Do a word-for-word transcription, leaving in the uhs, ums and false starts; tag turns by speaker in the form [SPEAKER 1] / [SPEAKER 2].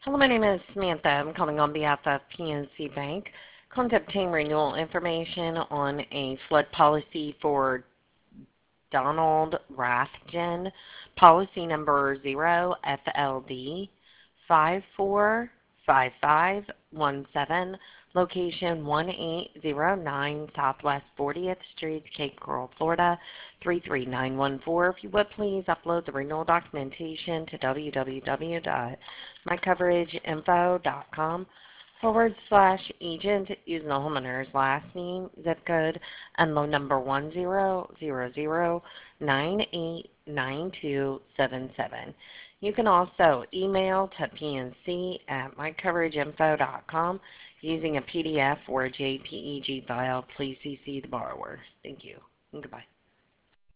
[SPEAKER 1] Hello, my name is Samantha. I'm calling on behalf of P N C Bank. Calling to obtain renewal information on a flood policy for Donald Rathjen, policy number zero F L D five four five five one seven, location one eight zero nine Southwest fortieth Street, Cape Coral, Florida three three nine one four. If you would please upload the renewal documentation to w w w dot my coverage info dot com forward slash agent using the homeowner's last name, zip code, and loan number one zero zero zero nine eight nine two seven seven. You can also email to P N C at my coverage info dot com using a P D F or a J P E G file. Please C C the borrower. Thank you and goodbye.